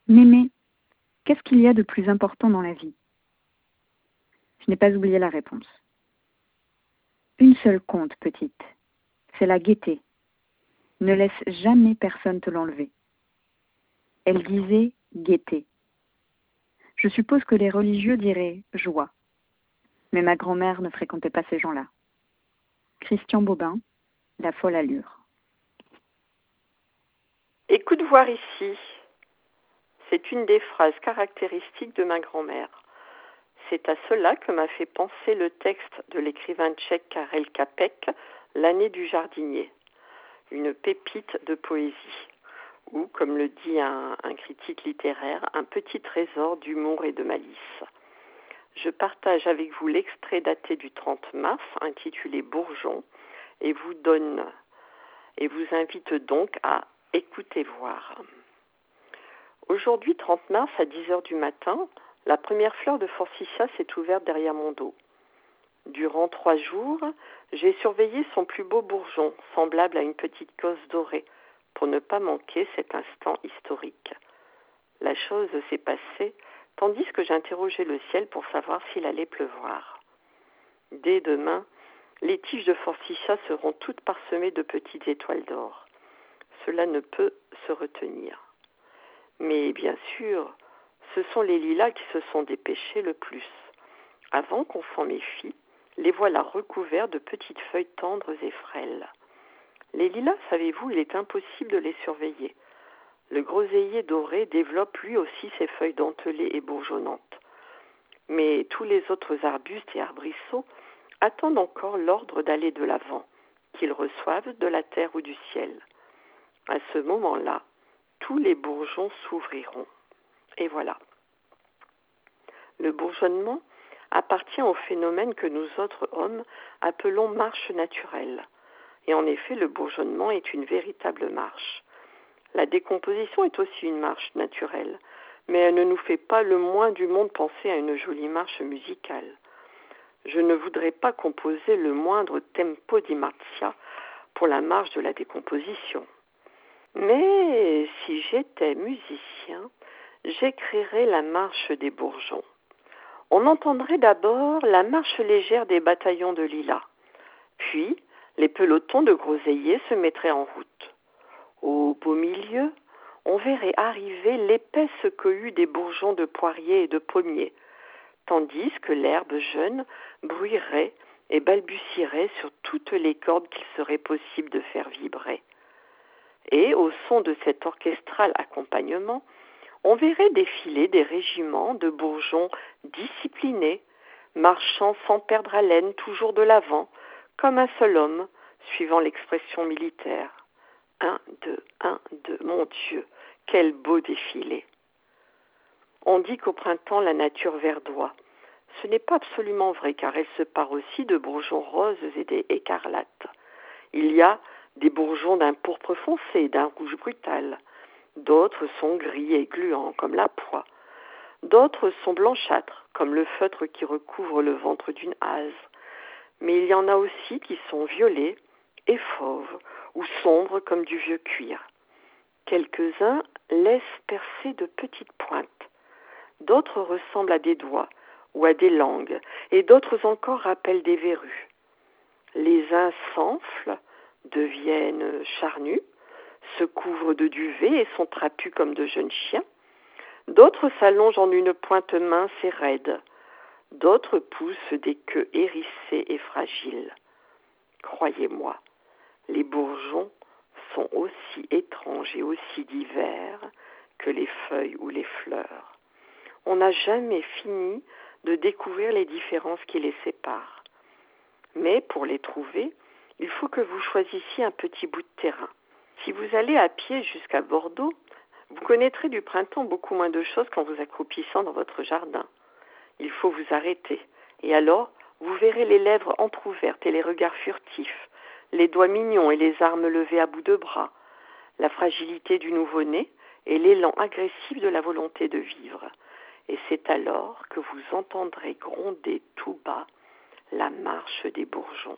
Mémé, qu'est-ce qu'il y a de plus important dans la vie? Je n'ai pas oublié la réponse. Une seule compte, petite. C'est la gaieté. Ne laisse jamais personne te l'enlever. Elle disait gaieté. Je suppose que les religieux diraient joie. Mais ma grand-mère ne fréquentait pas ces gens-là. Christian Bobin, La folle allure. Écoute voir ici. C'est une des phrases caractéristiques de ma grand-mère. C'est à cela que m'a fait penser le texte de l'écrivain tchèque Karel Čapek, L'année du jardinier, une pépite de poésie, ou, comme le dit un critique littéraire, un petit trésor d'humour et de malice. Je partage avec vous l'extrait daté du 30 mars, intitulé Bourgeon, et vous invite donc à écouter voir. Aujourd'hui, 30 mars, à 10h du matin, la première fleur de forsythia s'est ouverte derrière mon dos. Durant 3 jours, j'ai surveillé son plus beau bourgeon, semblable à une petite cosse dorée, pour ne pas manquer cet instant historique. La chose s'est passée tandis que j'interrogeais le ciel pour savoir s'il allait pleuvoir. Dès demain, les tiges de forsythia seront toutes parsemées de petites étoiles d'or. Cela ne peut se retenir. Mais bien sûr, ce sont les lilas qui se sont dépêchés le plus. Avant qu'on s'en méfie, les voilà recouverts de petites feuilles tendres et frêles. Les lilas, savez-vous, il est impossible de les surveiller. Le groseillier doré développe lui aussi ses feuilles dentelées et bourgeonnantes. Mais tous les autres arbustes et arbrisseaux attendent encore l'ordre d'aller de l'avant, qu'ils reçoivent de la terre ou du ciel. À ce moment-là, tous les bourgeons s'ouvriront. Et voilà. Le bourgeonnement appartient au phénomène que nous autres hommes appelons marche naturelle. Et en effet, le bourgeonnement est une véritable marche. La décomposition est aussi une marche naturelle, mais elle ne nous fait pas le moins du monde penser à une jolie marche musicale. Je ne voudrais pas composer le moindre tempo di marzia pour la marche de la décomposition. Mais si j'étais musicien, j'écrirais la marche des bourgeons. On entendrait d'abord la marche légère des bataillons de lilas. Puis, les pelotons de groseilliers se mettraient en route. Au beau milieu, on verrait arriver l'épaisse cohue des bourgeons de poiriers et de pommiers, tandis que l'herbe jeune bruirait et balbutierait sur toutes les cordes qu'il serait possible de faire vibrer. Et, au son de cet orchestral accompagnement, on verrait défiler des régiments de bourgeons disciplinés, marchant sans perdre haleine, toujours de l'avant, comme un seul homme, suivant l'expression militaire. 1, 2, 1, 2, mon Dieu, quel beau défilé! On dit qu'au printemps, la nature verdoie. Ce n'est pas absolument vrai, car elle se pare aussi de bourgeons roses et des écarlates. Il y a des bourgeons d'un pourpre foncé, d'un rouge brutal. D'autres sont gris et gluants, comme la poix. D'autres sont blanchâtres, comme le feutre qui recouvre le ventre d'une hase. Mais il y en a aussi qui sont violets et fauves, ou sombres comme du vieux cuir. Quelques-uns laissent percer de petites pointes. D'autres ressemblent à des doigts ou à des langues, et d'autres encore rappellent des verrues. Les uns s'enflent, deviennent charnus, se couvrent de duvet et sont trapus comme de jeunes chiens. D'autres s'allongent en une pointe mince et raide. D'autres poussent des queues hérissées et fragiles. Croyez-moi, les bourgeons sont aussi étranges et aussi divers que les feuilles ou les fleurs. On n'a jamais fini de découvrir les différences qui les séparent. Mais pour les trouver, il faut que vous choisissiez un petit bout de terrain. Si vous allez à pied jusqu'à Bordeaux, vous connaîtrez du printemps beaucoup moins de choses qu'en vous accroupissant dans votre jardin. Il faut vous arrêter, et alors vous verrez les lèvres entr'ouvertes et les regards furtifs, les doigts mignons et les armes levées à bout de bras, la fragilité du nouveau-né et l'élan agressif de la volonté de vivre. Et c'est alors que vous entendrez gronder tout bas la marche des bourgeons.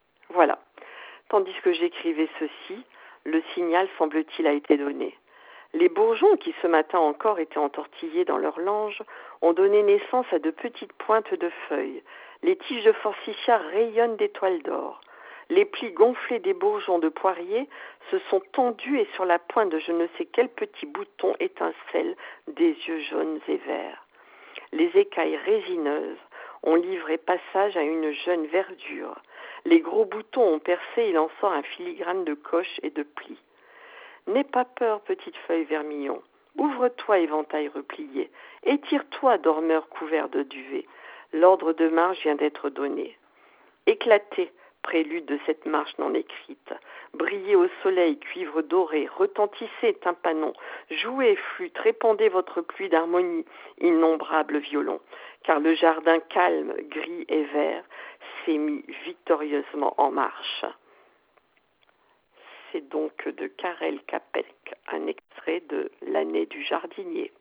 Voilà. Tandis que j'écrivais ceci, le signal, semble-t-il, a été donné. Les bourgeons, qui ce matin encore étaient entortillés dans leur lange, ont donné naissance à de petites pointes de feuilles. Les tiges de forsythia rayonnent d'étoiles d'or. Les plis gonflés des bourgeons de poirier se sont tendus et sur la pointe de je ne sais quel petit bouton étincellent des yeux jaunes et verts. Les écailles résineuses ont livré passage à une jeune verdure. Les gros boutons ont percé, il en sort un filigrane de coches et de plis. N'aie pas peur, petite feuille vermillon. Ouvre-toi, éventail replié. Étire-toi, dormeur couvert de duvet. L'ordre de marche vient d'être donné. Éclatez, prélude de cette marche non écrite. Brillez au soleil, cuivre doré, retentissez, tympanon. Jouez, flûte, répandez votre pluie d'harmonie, innombrables violons. Car le jardin calme, gris et vert s'est mis victorieusement en marche. C'est donc de Karel Capek, un extrait de L'année du jardinier.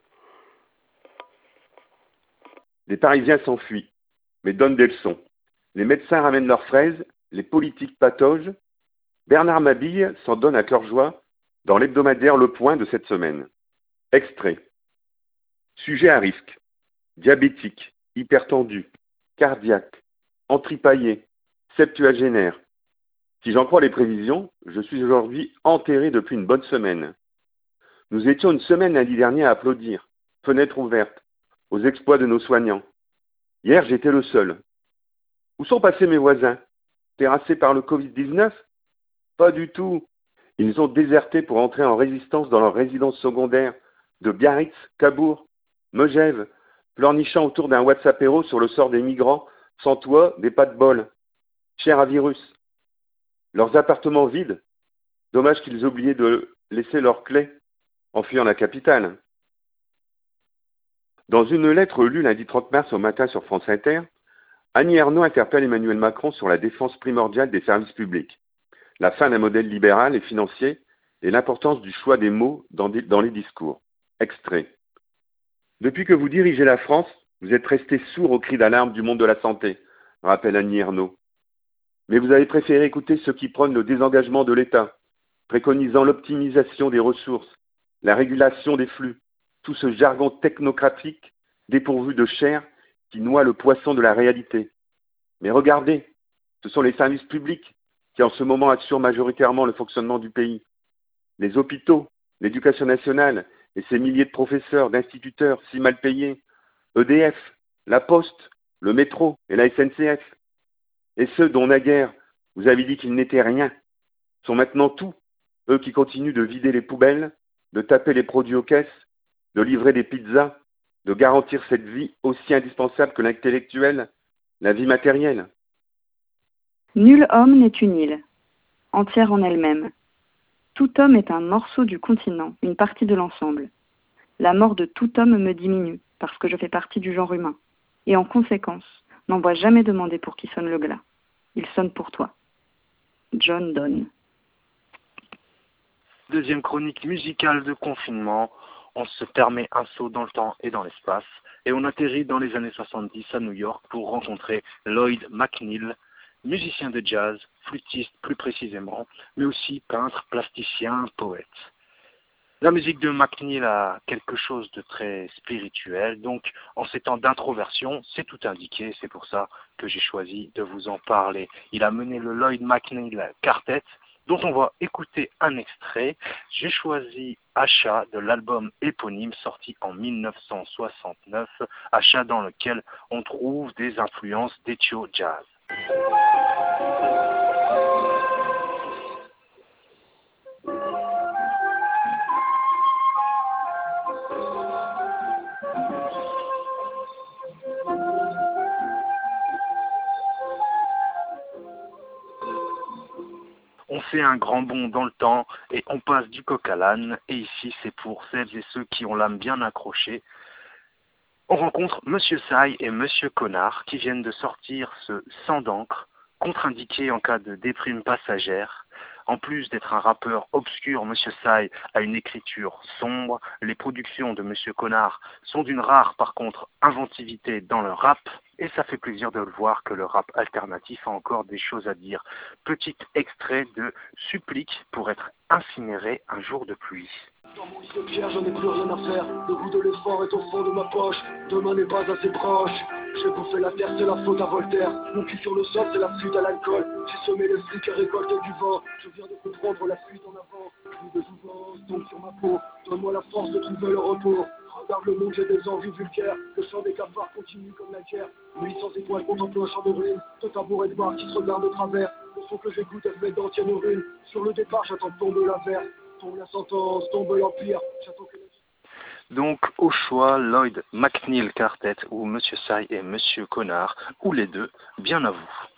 Les Parisiens s'enfuient, mais donnent des leçons. Les médecins ramènent leurs fraises, les politiques pataugent. Bernard Mabille s'en donne à cœur joie dans l'hebdomadaire Le Point de cette semaine. Extrait. Sujet à risque. Diabétique, hypertendu, cardiaque, entripaillé, septuagénaire. Si j'en crois les prévisions, je suis aujourd'hui enterré depuis une bonne semaine. Nous étions une semaine lundi dernier à applaudir, fenêtre ouverte, aux exploits de nos soignants. Hier, j'étais le seul. Où sont passés mes voisins? Terrassés par le Covid-19? Pas du tout. Ils ont déserté pour entrer en résistance dans leur résidence secondaire de Biarritz, Cabourg, Megève, pleurnichant autour d'un WhatsAppéro sur le sort des migrants, sans toit, des pas de bol. Chair à virus. Leurs appartements vides. Dommage qu'ils oubliaient de laisser leurs clés en fuyant la capitale. Dans une lettre lue lundi 30 mars au matin sur France Inter, Annie Ernaux interpelle Emmanuel Macron sur la défense primordiale des services publics, la fin d'un modèle libéral et financier et l'importance du choix des mots dans les discours. Extrait. Depuis que vous dirigez la France, vous êtes resté sourd aux cris d'alarme du monde de la santé, rappelle Annie Ernaux. Mais vous avez préféré écouter ceux qui prônent le désengagement de l'État, préconisant l'optimisation des ressources, la régulation des flux, tout ce jargon technocratique dépourvu de chair qui noie le poisson de la réalité. Mais regardez, ce sont les services publics qui en ce moment assurent majoritairement le fonctionnement du pays. Les hôpitaux, l'éducation nationale et ses milliers de professeurs, d'instituteurs si mal payés, EDF, la Poste, le métro et la SNCF. Et ceux dont naguère vous avez dit qu'ils n'étaient rien, sont maintenant tout, eux qui continuent de vider les poubelles, de taper les produits aux caisses, de livrer des pizzas, de garantir cette vie aussi indispensable que l'intellectuelle, la vie matérielle. Nul homme n'est une île, entière en elle-même. Tout homme est un morceau du continent, une partie de l'ensemble. La mort de tout homme me diminue, parce que je fais partie du genre humain. Et en conséquence, n'envoie jamais demander pour qui sonne le glas. Il sonne pour toi. John Donne. Deuxième chronique musicale de confinement. On se permet un saut dans le temps et dans l'espace et on atterrit dans les années 70 à New York pour rencontrer Lloyd McNeil, musicien de jazz, flûtiste plus précisément, mais aussi peintre, plasticien, poète. La musique de McNeil a quelque chose de très spirituel, donc en ces temps d'introversion, c'est tout indiqué, c'est pour ça que j'ai choisi de vous en parler. Il a mené le Lloyd McNeil Quartet, dont on va écouter un extrait. J'ai choisi Achat de l'album éponyme sorti en 1969, Achat dans lequel on trouve des influences d'Ethio Jazz. On fait un grand bond dans le temps et on passe du coq à l'âne. Et ici, c'est pour celles et ceux qui ont l'âme bien accrochée. On rencontre Monsieur Sai et Monsieur Connard qui viennent de sortir ce Sang d'encre, contre-indiqué en cas de déprime passagère. En plus d'être un rappeur obscur, Monsieur Sai a une écriture sombre. Les productions de Monsieur Connard sont d'une rare, par contre, inventivité dans le rap. Et ça fait plaisir de le voir que le rap alternatif a encore des choses à dire. Petit extrait de Supplique pour être incinéré un jour de pluie. Dans mon lit de pierre, je n'ai plus rien à faire. Le goût de l'effort est au fond de ma poche. Demain n'est pas assez proche. J'ai bouffé la terre, c'est la faute à Voltaire. Mon cul sur le sol, c'est la fuite à l'alcool. J'ai semé les flics et récolté du vent. Je viens de comprendre la fuite en avant. Cri de jouvence tombe sur ma peau. Donne-moi la force de trouver le repos. Regarde le monde, j'ai des envies vulgaires. Le chant des cafards continue comme la guerre. 800 étoiles contemple un champ de ruines. De tabouret de bar qui se regarde de travers. Le son que j'écoute est fait d'entiennes urines. Sur le départ, j'attends de tomber la verre. Tombe la sentence, tombe l'empire. J'attends que... Donc, au choix, Lloyd McNeil Quartet ou Monsieur Sai et Monsieur Connard, ou les deux, bien à vous.